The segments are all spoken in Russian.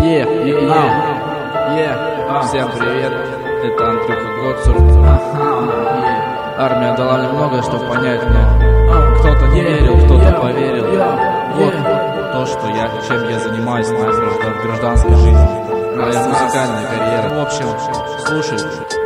Всем привет, это Андрюха Гоцурт. Армия дала мне многое, чтобы понять, но кто-то не верил, кто-то поверил. Вот то, чем я занимаюсь в гражданской жизни, моя музыкальная карьера. В общем, слушайте.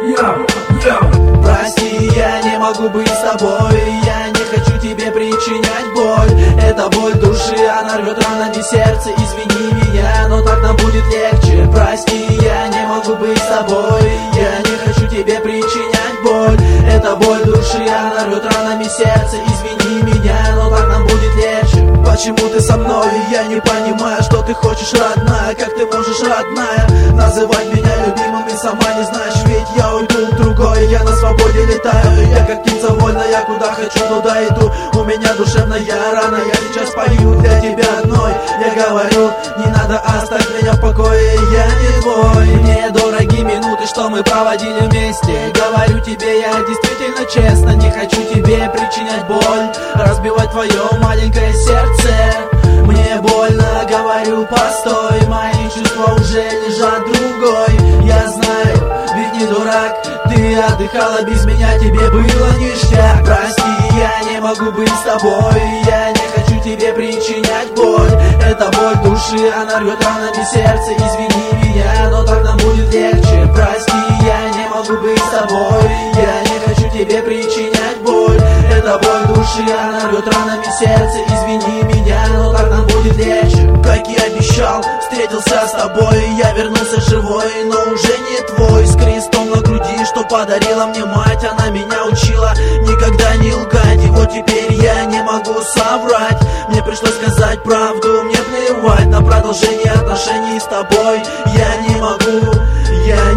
Прости, я не могу быть с тобой, я не хочу тебе причинять боль. Это боль души, она рвет ранами сердце. Извини меня, но так нам будет легче. Прости, я не могу быть с тобой, я не хочу тебе причинять боль. Это боль души, она рвет ранами сердце. Извини меня, но так нам будет легче. Почему ты со мной? Я не понимаю, что ты хочешь, родная. Как ты можешь, родная, называть меня любимым и сама не знаешь? Ведь я уйду в другой, я на свободе летаю. Я как птица вольная, куда хочу, туда иду. У меня душевная рана, я сейчас пою для тебя одной. Я говорю, не надо, оставь меня в покое, я не твой. Мне дороги минуты, что мы проводили вместе. Говорю тебе, я действительно честно не хочу тебе причинять боль, разбивать твое маленькое сердце. Мне больно, говорю, постой, мои чувства уже лежат другой. Я знаю, ведь не дурак, ты отдыхала без меня, тебе было ништяк. Прости, я не могу быть с тобой, я не хочу тебе причинять боль. Это боль души, она рвет ранами сердце. Извини меня, но так нам будет легче. Прости, я не могу быть с тобой, я не хочу тебе причинять боль. Это боль души, она рвет ранами сердце. Извини меня, но так нам будет легче. Как и обещал, встретился с тобой, я вернулся живой, но уже не твой. С крестом на груди, что подарила мне мать, она меня учила никогда не лгать. И вот теперь я не могу соврать, мне пришлось сказать правду. Мне плевать на продолжение отношений с тобой. Я не могу, я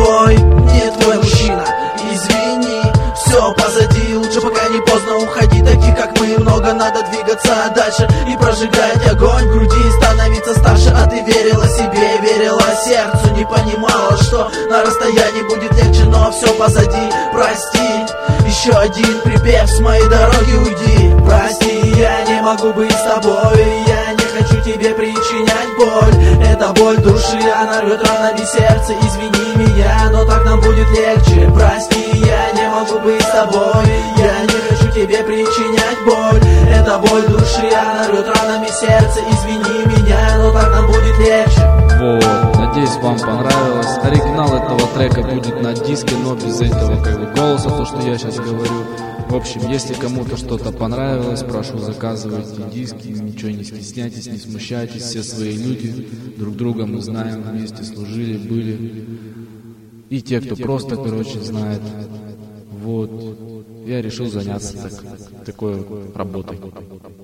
не твой мужчина. Извини, все позади, лучше пока не поздно уходи. Таких как мы много, надо двигаться дальше и прожигать огонь в груди, становиться старше. А ты верила себе, верила сердцу, не понимала, что на расстоянии будет легче. Но все позади, прости, еще один припев, с моей дороги уйди. Прости, я не могу быть с тобой, я не хочу тебе причинять боль. Это боль души, она рвет ранами сердце. Извини меня, но так нам будет легче. Прости, я не могу быть с тобой, я не хочу тебе причинять боль. Это боль души, она рвет ранами сердце. Извини меня, но так нам будет легче. Вот, надеюсь, вам понравилось. Оригинал этого трека будет на диске, но без этого голоса, то, что я сейчас говорю. В общем, если кому-то что-то понравилось, прошу, заказывайте диски, ничего не стесняйтесь, не смущайтесь, все свои люди, друг друга мы знаем, вместе служили, были. И те, кто просто, знает. Вот, я решил заняться такой работой.